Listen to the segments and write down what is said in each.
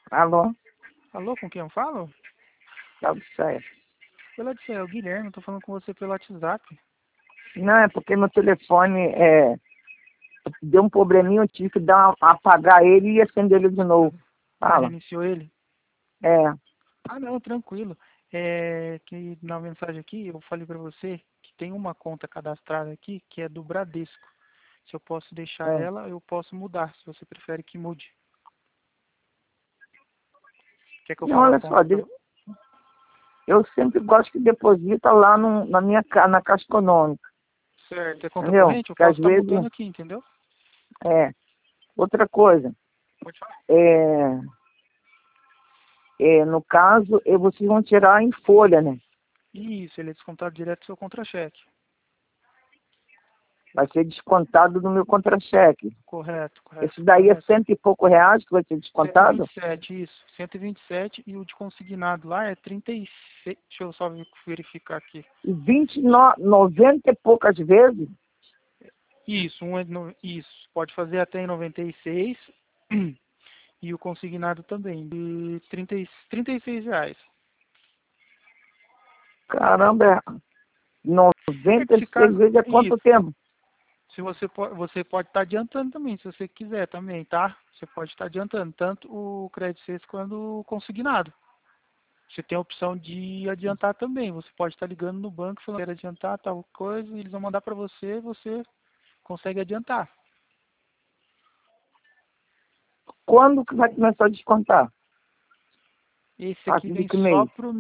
Alô? Alô, com quem eu falo? Tá do certo. Pela de é o Guilherme, eu tô falando com você pelo WhatsApp. Não, é porque meu telefone deu um probleminha, eu tive que apagar ele e acender ele de novo. Ah, Fala. reiniciou ele? É. Ah, não, tranquilo. É que na mensagem aqui eu falei pra você que tem uma conta cadastrada aqui que é do Bradesco. Se eu posso deixar É. ela, eu posso mudar, se você prefere que mude. Quer que eu Não, fale a olha só, conta pra você? eu sempre gosto que deposita lá na Caixa Econômica, Certo, é conta entendeu? corrente? Eu Porque às posso estar vezes, mudando aqui, entendeu? é. Outra coisa, Pode falar. é, no caso, vocês vão tirar em folha, né? Isso, ele é descontado direto do seu contra-cheque. Vai ser descontado do meu contra-cheque. Correto, Esse correto, daí é correto. cento e pouco reais que vai ser descontado? 127, isso. 127 e o de consignado lá é 36. Deixa eu só verificar aqui. E 90 e poucas vezes? Isso, isso. Pode fazer até em 96 e o consignado também, de 36 reais. Caramba, É que se 96 caso. vezes é quanto Isso. tempo? Se você pode estar adiantando também, se você quiser também, tá? Você pode estar adiantando tanto o crédito sexto quanto o consignado. Você tem a opção de adiantar também. Você pode estar ligando no banco falando que quer adiantar tal coisa, e eles vão mandar para você, você consegue adiantar. Quando que vai começar a descontar? A Esse aqui partir de vem que só mês? pro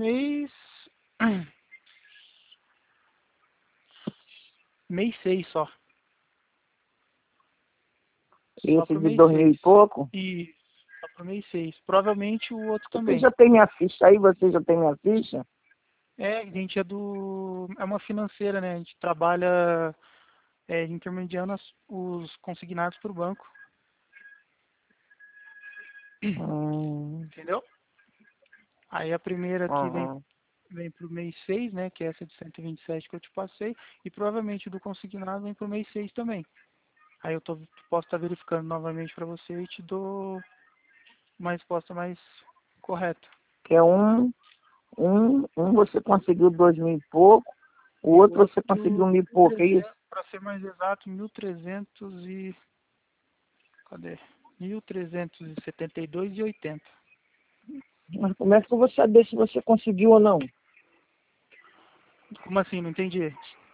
mês 6 só. Só Esse pro de mês 2000 6. e pouco? E só pro mês 6. Provavelmente o outro Você também. já tem minha ficha aí? Você já tem minha ficha? É, a gente é uma financeira, né? A gente trabalha intermediando os consignados pro banco. Hum, Entendeu? Aí a primeira aqui uhum. vem pro mês 6, né? Que é essa de 127 que eu te passei. E provavelmente o do consignado vem pro mês 6 também. Aí posso estar verificando novamente para você e te dou uma resposta mais correta. Que é um você conseguiu 2000 e pouco, o E o outro você conseguiu outro, 1000 e pouco, é isso? para ser mais exato, 1.300 e... Cadê? 1.372,80. Mas como é que eu vou saber se você conseguiu ou não? Como assim? Não entendi.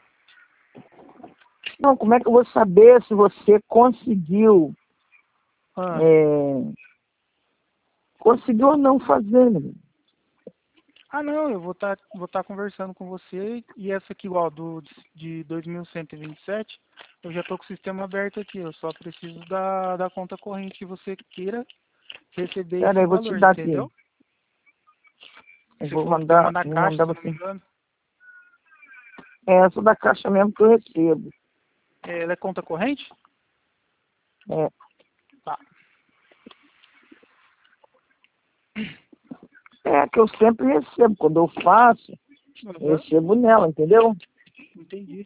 Não, como é que eu vou saber se você conseguiu, Ah, é, conseguiu ou não fazer, né? não, eu vou tá conversando com você e essa aqui, igual, de 2.127, eu já tô com o sistema aberto aqui. Eu só preciso da conta corrente que você queira receber Pera esse aí, eu vou te valor, dar aqui. entendeu? Eu Você vou falou que tem uma mandar, na vou caixa, mandar se eu não me você. engano. É essa da caixa mesmo que eu recebo. Ela é conta corrente? É, Tá. é a que eu sempre recebo. Quando eu faço, eu Aham, recebo nela, entendeu? entendi.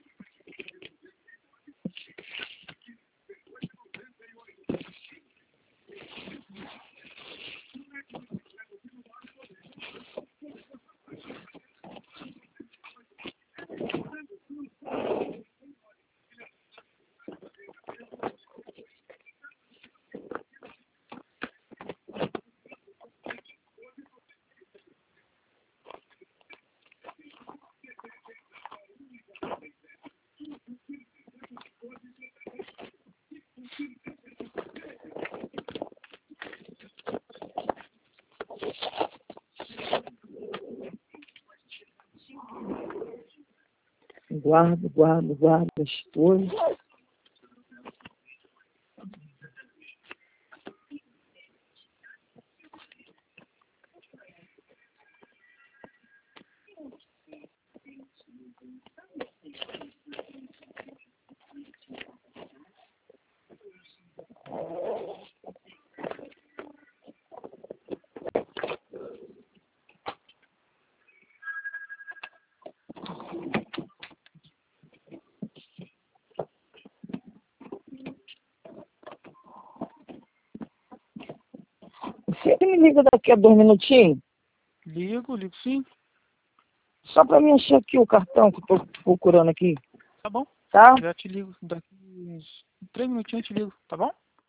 Guardo as coisas. me liga daqui a 2 minutinhos? Ligo sim. Só para mim encher aqui o cartão que eu tô procurando aqui, Tá bom. tá? Já te ligo. Daqui uns 3 minutinhos eu te ligo, tá bom?